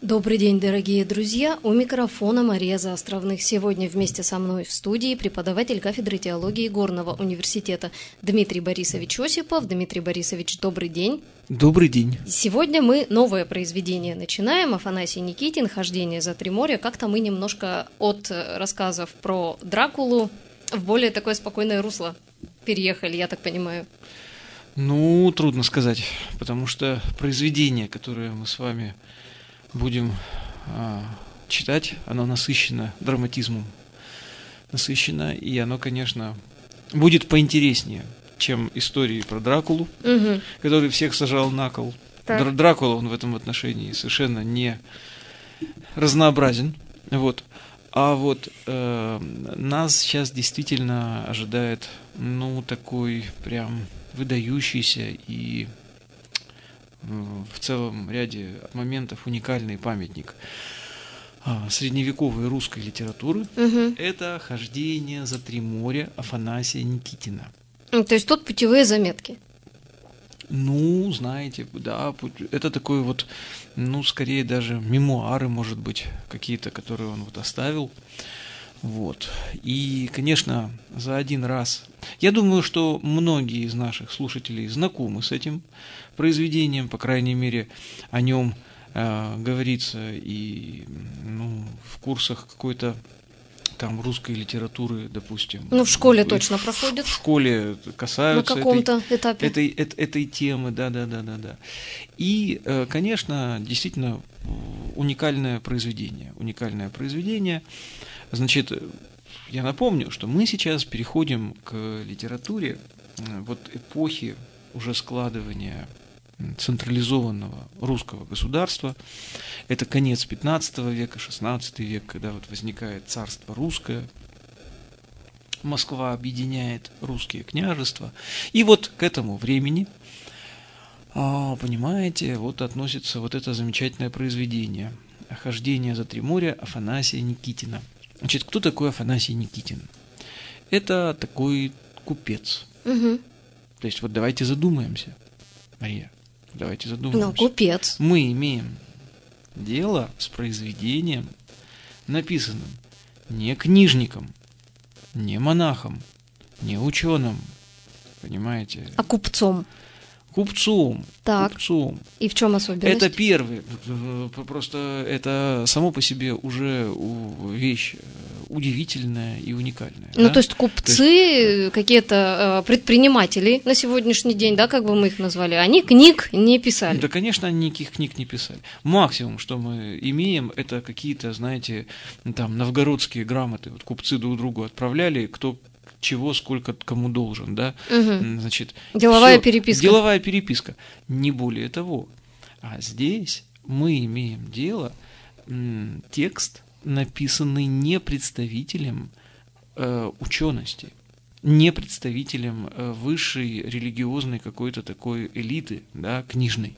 Добрый день, дорогие друзья! У микрофона Мария Заостровных. Сегодня вместе со мной в студии преподаватель кафедры теологии Горного университета Дмитрий Борисович Осипов. Дмитрий Борисович, добрый день! Добрый день! Сегодня мы новое произведение начинаем. Афанасий Никитин «Хождение за три моря». Как-то мы немножко от рассказов про Дракулу в более такое спокойное русло переехали, я так понимаю. Ну, трудно сказать, потому что произведение, которое мы с вами будем читать, оно насыщено драматизмом, насыщено, и оно, конечно, будет поинтереснее, чем истории про Дракулу, который всех сажал на кол. Дракула, он в этом отношении совершенно не разнообразен. Вот. А вот нас сейчас действительно ожидает, такой прям выдающийся и в целом ряде моментов уникальный памятник средневековой русской литературы. Это «Хождение за три моря» Афанасия Никитина. То есть тут путевые заметки. Знаете, да, это такой вот, скорее даже мемуары, может быть, какие-то, которые он вот оставил. Вот. И, конечно, за один раз. Я думаю, что многие из наших слушателей знакомы с этим произведением, по крайней мере, о нем говорится и в курсах какой-то там русской литературы, допустим. В школе точно проходит. В школе касаются на каком-то этапе этой темы, да. И, конечно, действительно уникальное произведение. Значит, я напомню, что мы сейчас переходим к литературе вот эпохи уже складывания централизованного русского государства. Это конец XV века, XVI век, когда вот возникает царство русское, Москва объединяет русские княжества. И вот к этому времени, понимаете, вот относится вот это замечательное произведение «Хождение за три моря» Афанасия Никитина. Значит, кто такой Афанасий Никитин? Это такой купец. То есть вот давайте задумаемся, Мария, давайте задумаемся. Купец. Мы имеем дело с произведением, написанным не книжником, не монахом, не ученым, понимаете? А купцом. Купцом. И в чем особенность? Это первый. Просто это само по себе уже вещь удивительная и уникальная. То есть купцы, какие-то предприниматели на сегодняшний день, да, как бы мы их назвали, они книг не писали. Да, конечно, они никаких книг не писали. Максимум, что мы имеем, это какие-то, знаете, там новгородские грамоты. Вот купцы друг другу отправляли, кто чего, сколько кому должен, да? Значит, деловая переписка. Деловая переписка, не более того. А здесь мы имеем дело, текст, написанный не представителем учености, не представителем высшей религиозной какой-то такой элиты, да, книжной.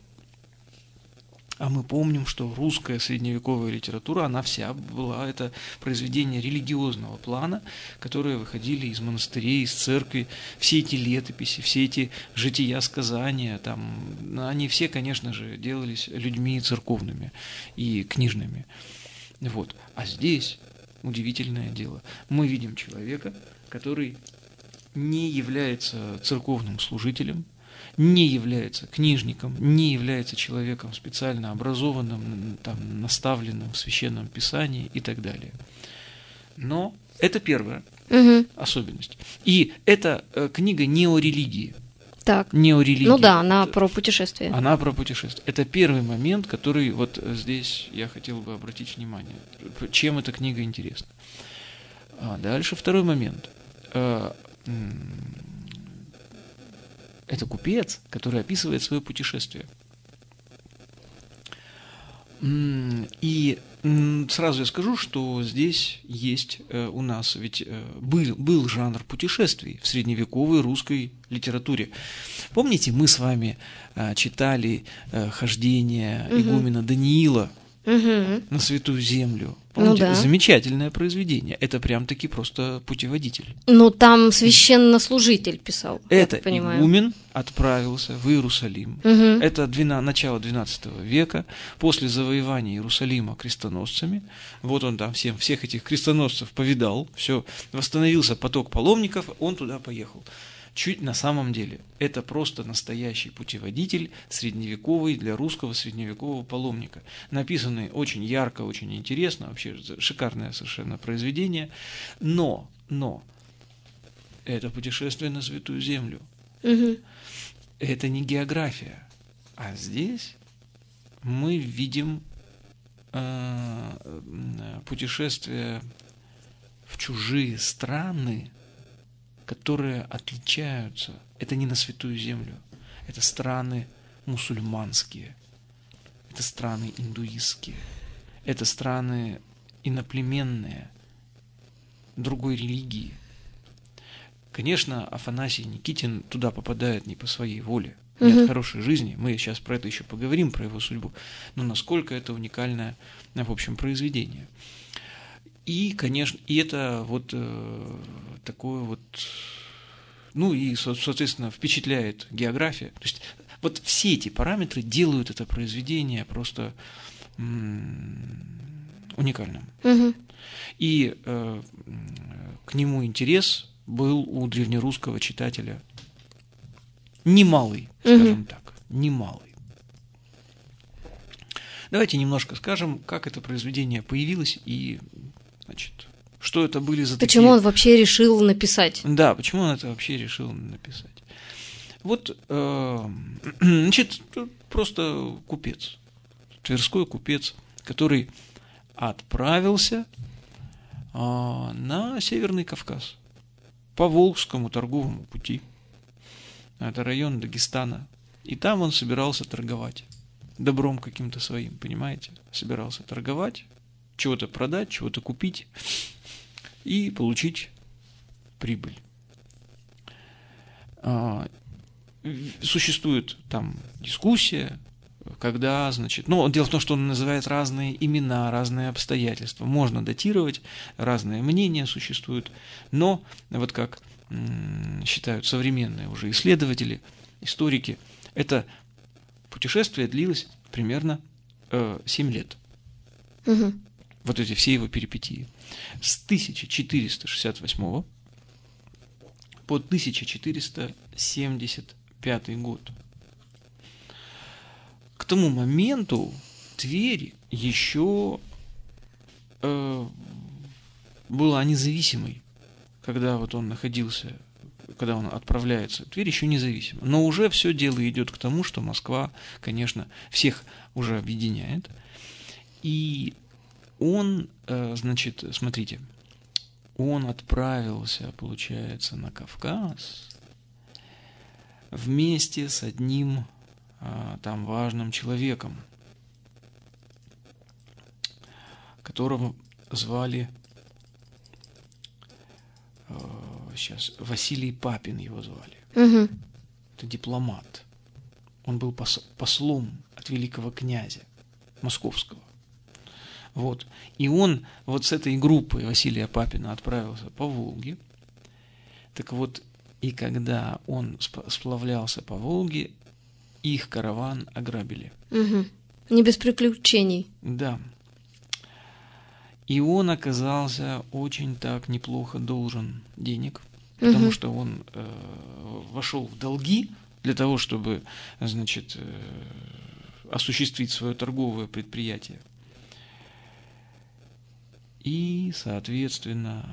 А мы помним, что русская средневековая литература, она вся была, это произведения религиозного плана, которые выходили из монастырей, из церкви. Все эти летописи, все эти жития, сказания, они все, конечно же, делались людьми церковными и книжными. Вот. А здесь удивительное дело. Мы видим человека, который не является церковным служителем, не является книжником, не является человеком специально образованным, наставленным в священном писании и так далее. Но это первая особенность. И эта книга не о религии. Не о религии. Она про путешествие. Она про путешествие. Это первый момент, который вот здесь я хотел бы обратить внимание. Чем эта книга интересна. Дальше второй момент. Это купец, который описывает свое путешествие. И сразу я скажу, что здесь есть у нас, ведь был жанр путешествий в средневековой русской литературе. Помните, мы с вами читали «Хождение игумена Даниила» на Святую Землю. Помните, да. замечательное произведение. Это прям-таки просто путеводитель. Ну, там священнослужитель писал, я Это так понимаю. игумен отправился в Иерусалим. Это начало XII века, после завоевания Иерусалима крестоносцами. Вот он там всех этих крестоносцев повидал, все, восстановился поток паломников, он туда поехал. Чуть на самом деле это просто настоящий путеводитель средневековый для русского средневекового паломника. Написанный очень ярко, очень интересно, вообще шикарное совершенно произведение. Но это путешествие на Святую Землю. Это не география. А здесь мы видим путешествие в чужие страны, которые отличаются. Это не на Святую Землю. Это страны мусульманские. Это страны индуистские. Это страны иноплеменные, другой религии. Конечно, Афанасий Никитин туда попадает не по своей воле, не от хорошей жизни. Мы сейчас про это еще поговорим, про его судьбу. Но насколько это уникальное, в общем, произведение. И, конечно, и это вот такое вот, ну и, соответственно, впечатляет география. То есть вот все эти параметры делают это произведение просто уникальным. И к нему интерес был у древнерусского читателя немалый, скажем так, немалый. Давайте немножко скажем, как это произведение появилось и, значит, что это были за Почему такие... он вообще решил написать? Да, почему он это вообще решил написать? Вот, значит, просто купец, тверской купец, который отправился на Северный Кавказ по Волжскому торговому пути. Это район Дагестана. И там он собирался торговать. Добром каким-то своим, понимаете? Собирался торговать, чего-то продать, чего-то купить и получить прибыль. Существует там дискуссия, когда, значит, ну, дело в том, что он называет разные имена, разные обстоятельства. Можно датировать, разные мнения существуют, но вот как считают современные уже исследователи, историки, это путешествие длилось примерно 7 лет. Вот эти все его перипетии. С 1468 по 1475 год. К тому моменту Тверь еще была независимой, когда вот он находился, когда он отправляется. Тверь еще независима. Но уже все дело идет к тому, что Москва, конечно, всех уже объединяет. И он, значит, смотрите, он отправился, получается, на Кавказ вместе с одним там важным человеком, которого звали сейчас Василий Папин его звали. Это дипломат. Он был послом от великого князя московского. Вот. И он вот с этой группой Василия Папина отправился по Волге. Так вот, и когда он сплавлялся по Волге, их караван ограбили. Не без приключений. Да. И он оказался очень так неплохо должен денег, потому что он вошел в долги для того, чтобы, значит, осуществить свое торговое предприятие. И, соответственно,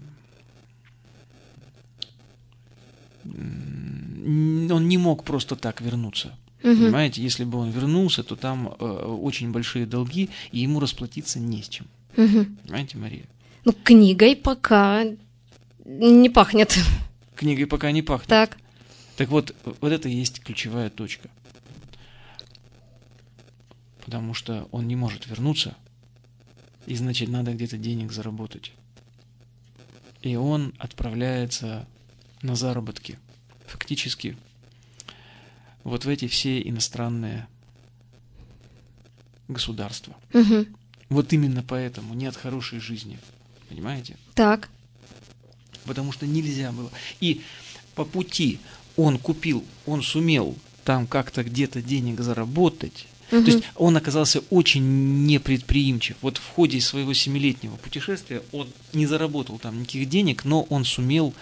он не мог просто так вернуться. Понимаете, если бы он вернулся, то там очень большие долги, и ему расплатиться не с чем. Понимаете, Мария? Ну, книгой пока не пахнет. Книгой пока не пахнет. Так. Так вот, вот это и есть ключевая точка. Потому что он не может вернуться, и, значит, надо где-то денег заработать. И он отправляется на заработки. Фактически, вот в эти все иностранные государства. Угу. Вот именно поэтому не от хорошей жизни. Понимаете? Так. Потому что нельзя было. И по пути он сумел там как-то где-то денег заработать. Угу. То есть он оказался очень непредприимчив. Вот в ходе своего 7-летнего путешествия он не заработал там никаких денег, но он сумел,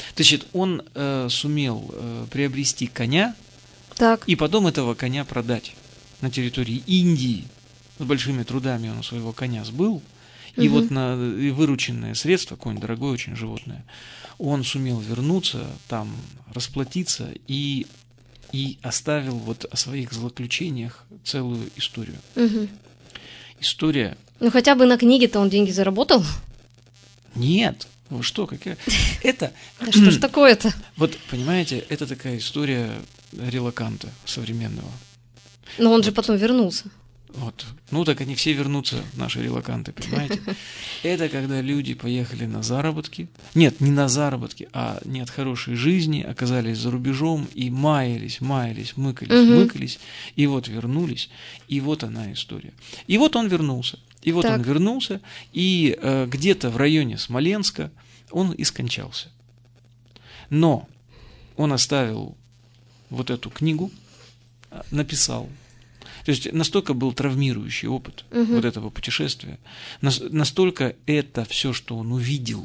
сумел приобрести коня, Так. и потом этого коня продать на территории Индии. С большими трудами он своего коня сбыл, и вот на вырученные средства, конь дорогое очень животное, он сумел вернуться, там расплатиться и оставил вот о своих злоключениях целую историю. Угу. История... Ну, хотя бы на книге-то он деньги заработал? Нет, вы что, какая... Это... Да что ж такое-то? Вот, понимаете, это такая история релаканта современного. Но он же потом вернулся. Вот. Ну, так они все вернутся, наши релаканты, понимаете? Это когда люди поехали на заработки. Нет, не на заработки, а не от хорошей жизни, оказались за рубежом и маялись, мыкались, и вот вернулись, и вот она история. И вот он вернулся. И вот он вернулся, и где-то в районе Смоленска он и скончался. Но он оставил вот эту книгу, написал. То есть настолько был травмирующий опыт вот этого путешествия, настолько это все, что он увидел,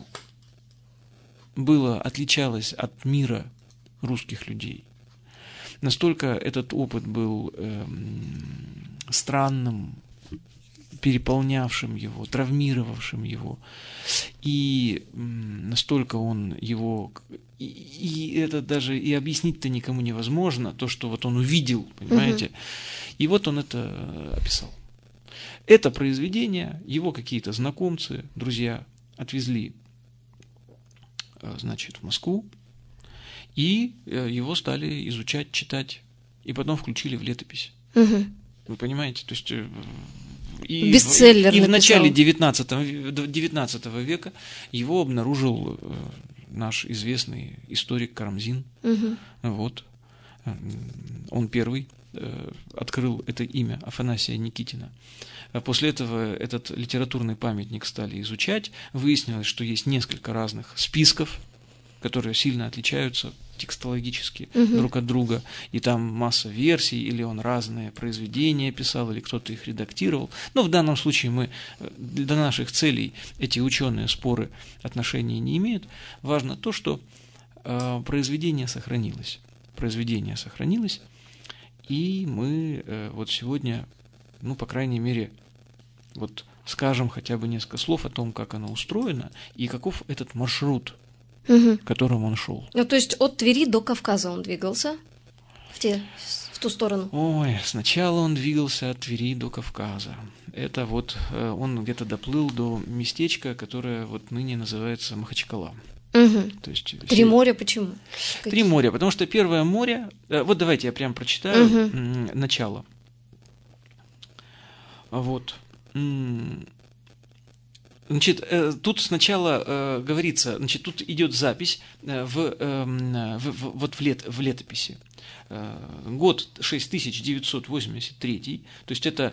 отличалось от мира русских людей. Настолько этот опыт был странным, переполнявшим его, травмировавшим его. И настолько он его... И это даже и объяснить-то никому невозможно, то, что вот он увидел, понимаете. И вот он это описал. Это произведение его какие-то знакомцы, друзья отвезли, значит, в Москву, и его стали изучать, читать, и потом включили в летопись. Вы понимаете? То есть... Бестселлер и в написал. начале 19 века его обнаружил наш известный историк Карамзин. Вот. Он первый открыл это имя Афанасия Никитина. После этого этот литературный памятник стали изучать. Выяснилось, что есть несколько разных списков, которые сильно отличаются текстологически друг от друга, и там масса версий, или он разные произведения писал, или кто-то их редактировал. Но в данном случае для наших целей эти ученые споры отношения не имеют. Важно то, что произведение сохранилось. Произведение сохранилось, и мы вот сегодня, ну, по крайней мере, вот скажем хотя бы несколько слов о том, как оно устроено, и каков этот маршрут, которым он шел. Ну, то есть от Твери до Кавказа он двигался в ту сторону? Ой, сначала он двигался от Твери до Кавказа. Это вот он где-то доплыл до местечка, которое вот ныне называется Махачкала. То есть, Три моря почему? Три моря, потому что первое море... Вот давайте я прям прочитаю начало. Вот. Значит, тут сначала говорится, значит, тут идет запись в летописи. Год 6983, то есть это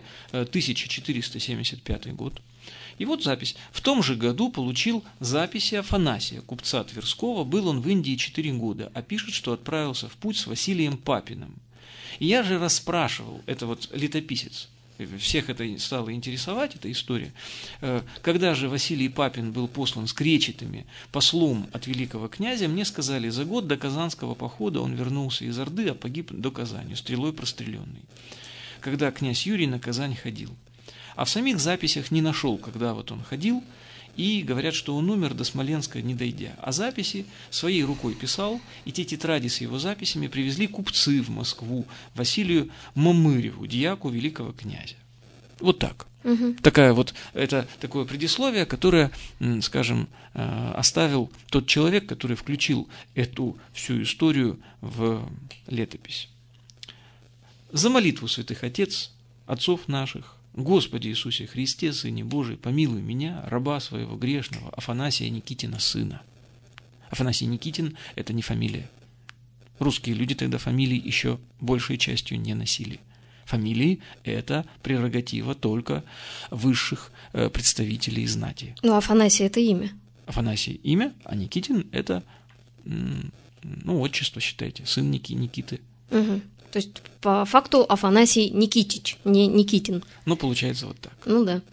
1475 год. И вот запись. В том же году получил записи Афанасия, купца Тверского. Был он в Индии 4 года, а пишет, что отправился в путь с Василием Папиным. И я же расспрашивал, это вот летописец, всех это стало интересовать, эта история. Когда же Василий Папин был послан с кречетами послом от великого князя, мне сказали, за год до Казанского похода он вернулся из Орды, а погиб до Казани, стрелой простреленный, когда князь Юрий на Казань ходил. А в самих записях не нашел, когда вот он ходил, и говорят, что он умер до Смоленска, не дойдя. А записи своей рукой писал, и те тетради с его записями привезли купцы в Москву Василию Мамыреву, дьяку великого князя. Вот так. Это такое предисловие, которое, скажем, оставил тот человек, который включил эту всю историю в летопись. За молитву святых отец, отцов наших, Господи Иисусе Христе, Сыне Божий, помилуй меня, раба своего грешного, Афанасия Никитина сына. Афанасий Никитин – это не фамилия. Русские люди тогда фамилий еще большей частью не носили. Фамилии – это прерогатива только высших представителей знати. Ну, Афанасий – это имя. Афанасий – имя, а Никитин – это, отчество, считайте, сын Никиты. Угу. То есть, по факту, Афанасий Никитич, не Никитин. Получается вот так. Ну, да.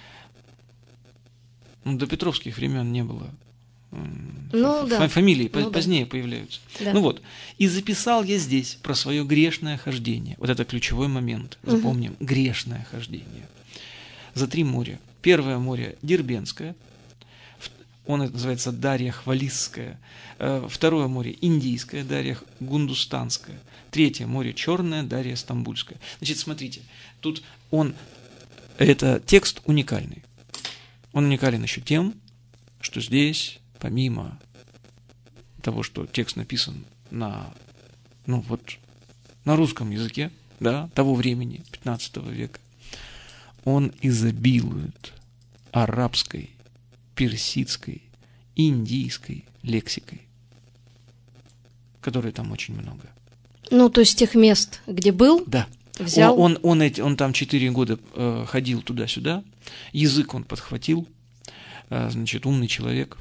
До петровских времен не было. Да. Фамилии позднее появляются. Да. И записал я здесь про свое грешное хождение. Вот это ключевой момент. Запомним. Грешное хождение. За 3 моря. Первое море Дербентское. Он называется Дарья Хвалисская. Второе море Индийское, Дарья Гундустанская. Третье море Черное, Дарья Стамбульская. Значит, смотрите, тут это текст уникальный. Он уникален еще тем, что здесь, помимо того, что текст написан на русском языке, да, того времени, 15 века, он изобилует арабской, персидской, индийской лексикой, которой там очень много. То есть тех мест, где был, да. Взял. Он там 4 года ходил туда-сюда, язык он подхватил, значит, умный человек,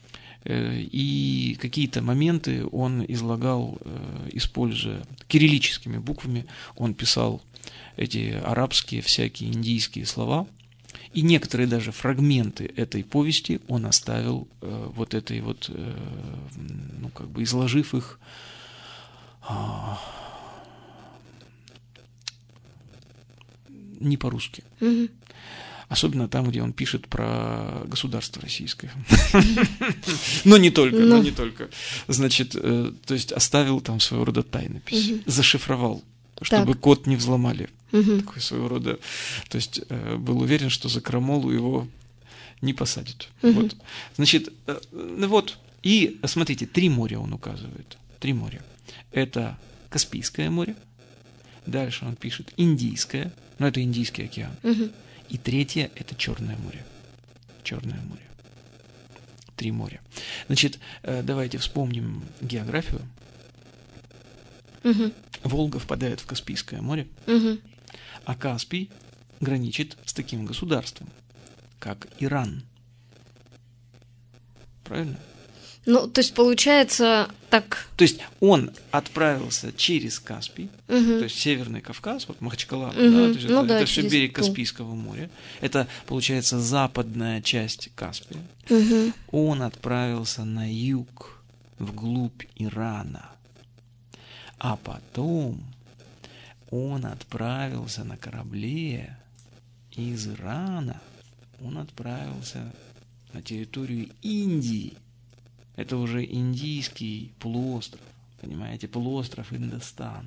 и какие-то моменты он излагал, используя кириллическими буквами, он писал эти арабские, всякие индийские слова, и некоторые даже фрагменты этой повести он оставил изложив их не по-русски. Угу. Особенно там, где он пишет про государство российское. Но не только. Значит, то есть оставил там своего рода тайнопись. Зашифровал, чтобы код не взломали. Такой своего рода. То есть был уверен, что за крамолу его не посадят. Значит, и смотрите, 3 моря он указывает. 3 моря. Это Каспийское море. Дальше он пишет Индийское, но это Индийский океан. И 3 это Черное море. Черное море. 3 моря. Значит, давайте вспомним географию. Волга впадает в Каспийское море, а Каспий граничит с таким государством, как Иран. Правильно? То есть, получается так... То есть, он отправился через Каспий, то есть, Северный Кавказ, Махачкала, это все берег Каспийского моря. Это, получается, западная часть Каспия. Он отправился на юг, вглубь Ирана. А потом он отправился на корабле из Ирана, он отправился на территорию Индии. Это уже индийский полуостров, понимаете, полуостров Индостан.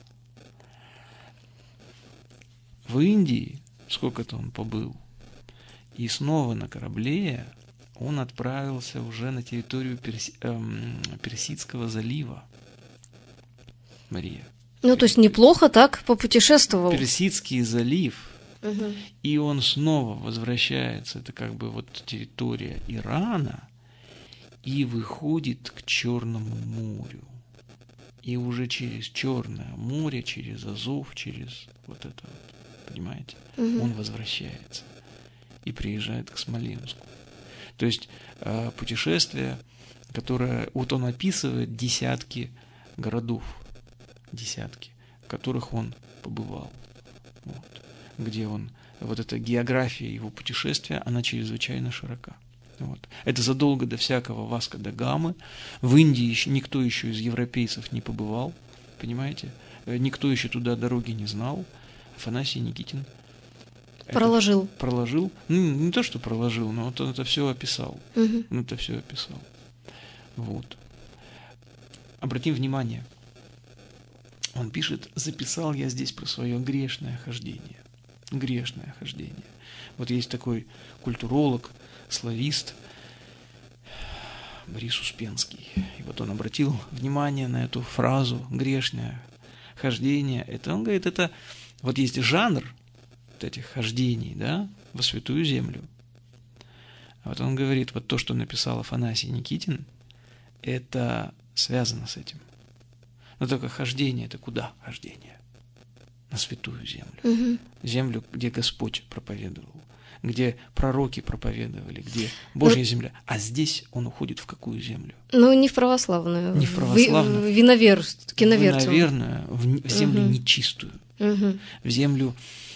В Индии сколько-то он побыл, и снова на корабле он отправился уже на территорию Персидского залива. Мария. То есть неплохо так попутешествовал. Персидский залив, и он снова возвращается, это территория Ирана, и выходит к Черному морю. И уже через Черное море, через Азов, через понимаете, он возвращается и приезжает к Смоленску. То есть путешествие, которое, он описывает десятки городов, в которых он побывал. Где он, эта география его путешествия, она чрезвычайно широка. Это задолго до всякого Васко да Гамы. В Индии никто еще из европейцев не побывал, понимаете? Никто еще туда дороги не знал. Афанасий Никитин проложил. Не то, что проложил, но он это все описал. Обратим внимание. Он пишет: записал я здесь про свое грешное хождение. Грешное хождение. Есть такой культуролог, славист Борис Успенский. И он обратил внимание на эту фразу «грешное хождение». Он говорит, это есть жанр этих хождений, да, во Святую Землю. А он говорит, то, что написал Афанасий Никитин, это связано с этим. Но только хождение — это куда хождение? на святую землю. Землю, где Господь проповедовал, где пророки проповедовали, где Божья земля. А здесь он уходит в какую землю? Ну, не в православную. Не в православную. В киноверцию. Наверное, в землю нечистую, в землю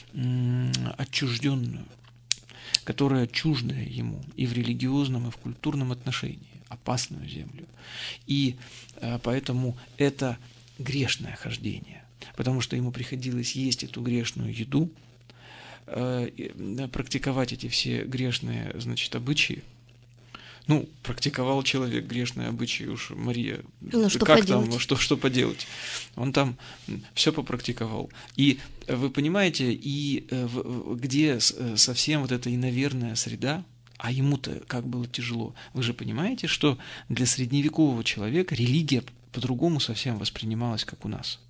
отчужденную, которая чуждая ему и в религиозном, и в культурном отношении, опасную землю. И поэтому это грешное хождение, потому что ему приходилось есть эту грешную еду, практиковать эти все грешные, значит, обычаи. Ну, практиковал человек грешные обычаи, уж Мария, что как поделать? там, что поделать? Он там все попрактиковал. И вы понимаете, и где совсем вот эта иноверная среда, а ему-то как было тяжело. Вы же понимаете, что для средневекового человека религия по-другому совсем воспринималась, как у нас.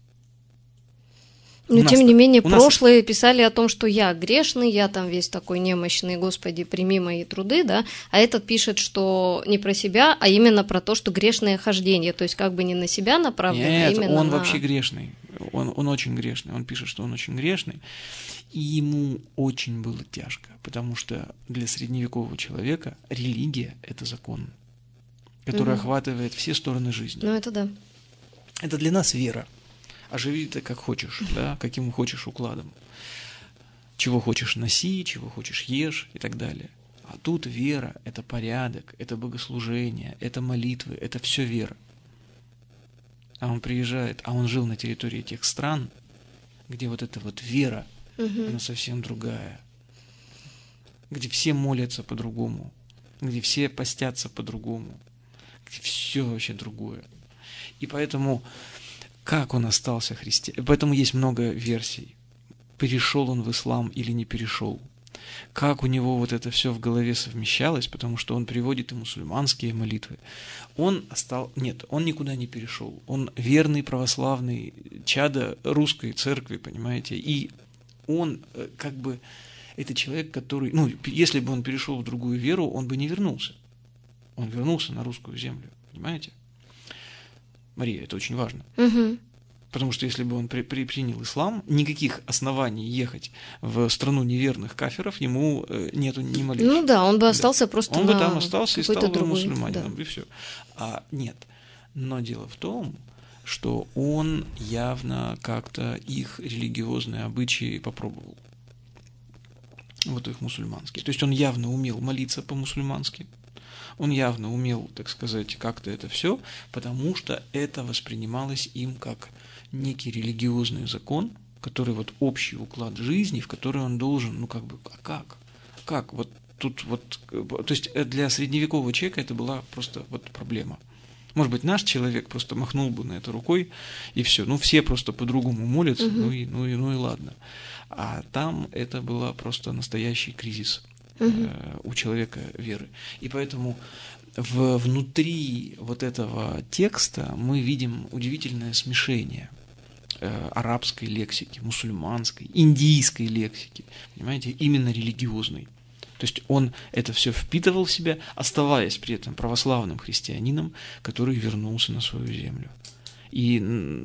Но, тем не менее, прошлые писали о том, что я грешный, я там весь такой немощный, Господи, прими мои труды, да, а этот пишет, что не про себя, а именно про то, что грешное хождение, то есть как бы не на себя направлено, а именно он вообще грешный, он очень грешный, он пишет, что он очень грешный, и ему очень было тяжко, потому что для средневекового человека религия – это закон, который охватывает все стороны жизни. Ну, это да. Это для нас вера. А живи ты как хочешь, да, каким хочешь укладом. Чего хочешь носи, чего хочешь ешь и так далее. А тут вера – это порядок, это богослужение, это молитвы, это все вера. А он приезжает, а он жил на территории тех стран, где вот эта вот вера, она совсем другая. Где все молятся по-другому, где все постятся по-другому, где все вообще другое. И поэтому... Как он остался христианином? Поэтому есть много версий. Перешел он в ислам или не перешел. Как у него вот это все в голове совмещалось, потому что он приводит и мусульманские молитвы. Он никуда не перешел. Он верный православный, чадо русской церкви, понимаете? И он как бы, это человек, который, если бы он перешел в другую веру, он бы не вернулся. Он вернулся на русскую землю, понимаете? Мария, это очень важно. Потому что если бы он принял ислам, никаких оснований ехать в страну неверных кафиров ему нету ни малейшего. Ну да, он бы остался просто он бы там остался и стал бы другой, мусульманином, и все. А нет. Но дело в том, что он явно как-то их религиозные обычаи попробовал. Вот их мусульманские. То есть он явно умел молиться по-мусульмански. Он явно умел, так сказать, как-то это все, потому что это воспринималось им как некий религиозный закон, который вот общий уклад жизни, в который он должен, как? Вот тут вот, то есть для средневекового человека это была просто вот проблема. Может быть, наш человек просто махнул бы на это рукой, и все. Все просто по-другому молятся, ну и ладно. А там это был просто настоящий кризис у человека веры. И поэтому внутри вот этого текста мы видим удивительное смешение арабской лексики, мусульманской, индийской лексики, понимаете, именно религиозной. То есть он это все впитывал в себя, оставаясь при этом православным христианином, который вернулся на свою землю. И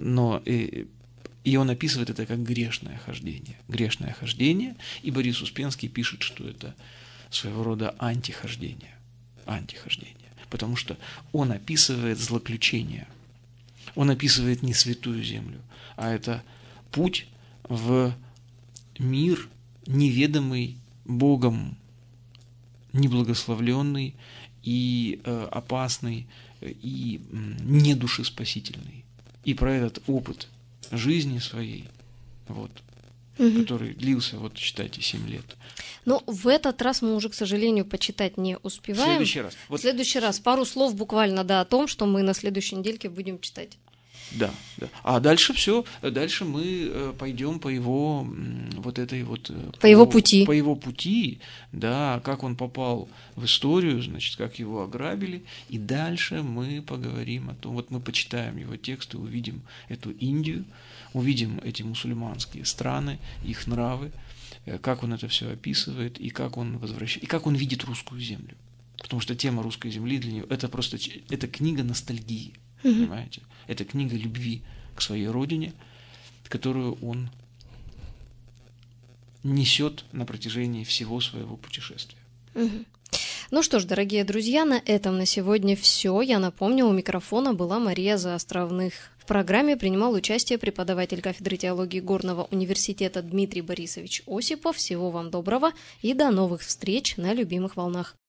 он описывает это как грешное хождение. Грешное хождение, и Борис Успенский пишет, что это своего рода антихождение. Потому что он описывает злоключение. Он описывает не святую землю, а это путь в мир, неведомый Богом, неблагословленный и опасный, и недушеспасительный. И про этот опыт жизни своей, который длился, считайте, 7 лет. Но в этот раз мы уже, к сожалению, почитать не успеваем. В следующий раз. Пару слов буквально, о том, что мы на следующей недельке будем читать. Да. А дальше все. Дальше мы пойдем по его по его пути. По его пути, да, как он попал в историю, значит, как его ограбили. И дальше мы поговорим о том, мы почитаем его тексты, увидим эту Индию, увидим эти мусульманские страны, их нравы, как он это все описывает, и как он возвращает, и как он видит русскую землю. Потому что тема русской земли для него это книга ностальгии, понимаете? Это книга любви к своей родине, которую он несет на протяжении всего своего путешествия. Ну что ж, дорогие друзья, на этом на сегодня все. Я напомню, у микрофона была Мария Заостровных. В программе принимал участие преподаватель кафедры теологии Горного университета Дмитрий Борисович Осипов. Всего вам доброго и до новых встреч на любимых волнах.